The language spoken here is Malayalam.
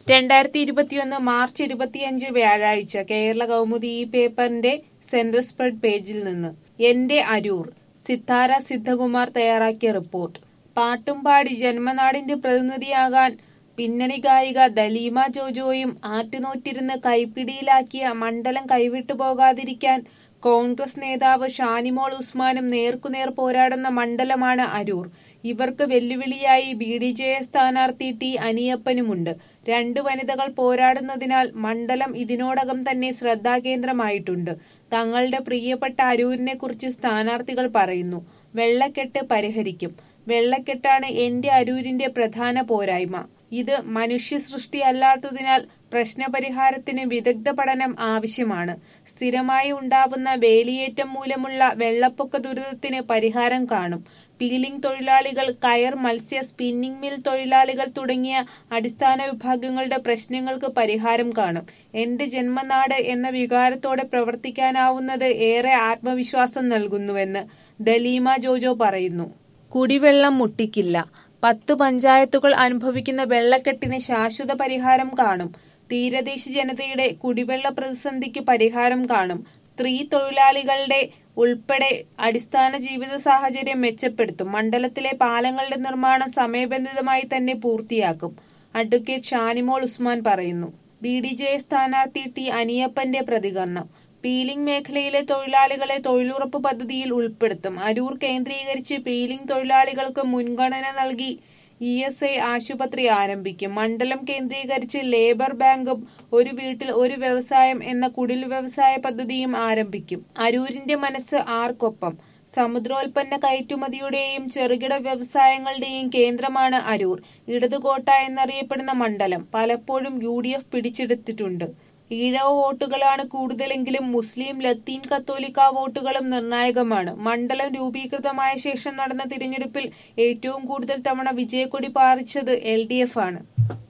2021 മാർച്ച് 25 വ്യാഴാഴ്ച കേരള കൗമുദി ഈ പേപ്പറിന്റെ സെന്റർ സ്പ്രെഡ് പേജിൽ നിന്ന് എന്റെ അരൂർ സിത്താര സിദ്ധകുമാർ തയ്യാറാക്കിയ റിപ്പോർട്ട്. പാട്ടുംപാടി ജന്മനാടിന്റെ പ്രതിനിധിയാകാൻ പിന്നണി ഗായിക ദലീമ ജോജോയും ആറ്റുനോറ്റിരുന്ന് കൈപ്പിടിയിലാക്കിയ മണ്ഡലം കൈവിട്ടു പോകാതിരിക്കാൻ കോൺഗ്രസ് നേതാവ് ഷാനിമോൾ ഉസ്മാനും നേർക്കുനേർ പോരാടുന്ന മണ്ഡലമാണ് അരൂർ. ഇവർക്ക് വെല്ലുവിളിയായി BDJS സ്ഥാനാർത്ഥി ടി അനിയപ്പനുമുണ്ട്. 2 വനിതകൾ പോരാടുന്നതിനാൽ മണ്ഡലം ഇതിനോടകം തന്നെ ശ്രദ്ധാകേന്ദ്രമായിട്ടുണ്ട്. തങ്ങളുടെ പ്രിയപ്പെട്ട അരൂരിനെ കുറിച്ച് സ്ഥാനാർത്ഥികൾ പറയുന്നു. വെള്ളക്കെട്ട് പരിഹരിക്കും. വെള്ളക്കെട്ടാണ് എന്റെ അരൂരിന്റെ പ്രധാന പോരായ്മ. ഇത് മനുഷ്യ സൃഷ്ടിയല്ലാത്തതിനാൽ പ്രശ്നപരിഹാരത്തിന് വിദഗ്ധ പഠനം ആവശ്യമാണ്. സ്ഥിരമായി ഉണ്ടാവുന്ന വേലിയേറ്റം മൂലമുള്ള വെള്ളപ്പൊക്ക ദുരിതത്തിന് പരിഹാരം കാണും. പീലിംഗ് തൊഴിലാളികൾ, കയർ, മത്സ്യ, സ്പിന്നിംഗ് മിൽ തൊഴിലാളികൾ തുടങ്ങിയ അടിസ്ഥാന വിഭാഗങ്ങളുടെ പ്രശ്നങ്ങൾക്ക് പരിഹാരം കാണും. എന്റെ ജന്മനാട് എന്ന വികാരത്തോടെ പ്രവർത്തിക്കാനാവുന്നത് ഏറെ ആത്മവിശ്വാസം നൽകുന്നുവെന്ന് ദലീമ ജോജോ പറയുന്നു. കുടിവെള്ളം മുട്ടിക്കില്ല. 10 പഞ്ചായത്തുകൾ അനുഭവിക്കുന്ന വെള്ളക്കെട്ടിന് ശാശ്വത പരിഹാരം കാണും. തീരദേശ ജനതയുടെ കുടിവെള്ള പ്രതിസന്ധിക്ക് പരിഹാരം കാണും. സ്ത്രീ തൊഴിലാളികളുടെ ഉൾപ്പെടെ അടിസ്ഥാന ജീവിത സാഹചര്യം മെച്ചപ്പെടുത്തും. മണ്ഡലത്തിലെ പാലങ്ങളുടെ നിർമ്മാണം സമയബന്ധിതമായി തന്നെ പൂർത്തിയാക്കും. അഡ്വക്കേറ്റ് ഷാനിമോൾ ഉസ്മാൻ പറയുന്നു. BDJS സ്ഥാനാർത്ഥി ടി അനിയപ്പന്റെ പ്രതികരണം. പീലിംഗ് മേഖലയിലെ തൊഴിലാളികളെ തൊഴിലുറപ്പ് പദ്ധതിയിൽ ഉൾപ്പെടുത്തും. അരൂർ കേന്ദ്രീകരിച്ച് പീലിംഗ് തൊഴിലാളികൾക്ക് മുൻഗണന നൽകി ESI ആശുപത്രി ആരംഭിക്കും. മണ്ഡലം കേന്ദ്രീകരിച്ച് ലേബർ ബാങ്കും ഒരു വീട്ടിൽ ഒരു വ്യവസായം എന്ന കുടിൽ വ്യവസായ പദ്ധതിയും ആരംഭിക്കും. അരൂരിന്റെ മനസ്സ് ആർക്കൊപ്പം? സമുദ്രോൽപ്പന്ന കയറ്റുമതിയുടെയും ചെറുകിട വ്യവസായങ്ങളുടെയും കേന്ദ്രമാണ് അരൂർ. ഇടതുകോട്ട എന്നറിയപ്പെടുന്ന മണ്ഡലം പലപ്പോഴും UDF പിടിച്ചെടുത്തിട്ടുണ്ട്. ഈഴവ വോട്ടുകളാണ് കൂടുതലെങ്കിലും മുസ്ലിം, ലത്തീൻ, കത്തോലിക്ക വോട്ടുകളും നിർണായകമാണ്. മണ്ഡലം രൂപീകൃതമായ ശേഷം നടന്ന തിരഞ്ഞെടുപ്പിൽ ഏറ്റവും കൂടുതൽ തവണ വിജയക്കൊടി പാറിച്ചത് LDF ആണ്.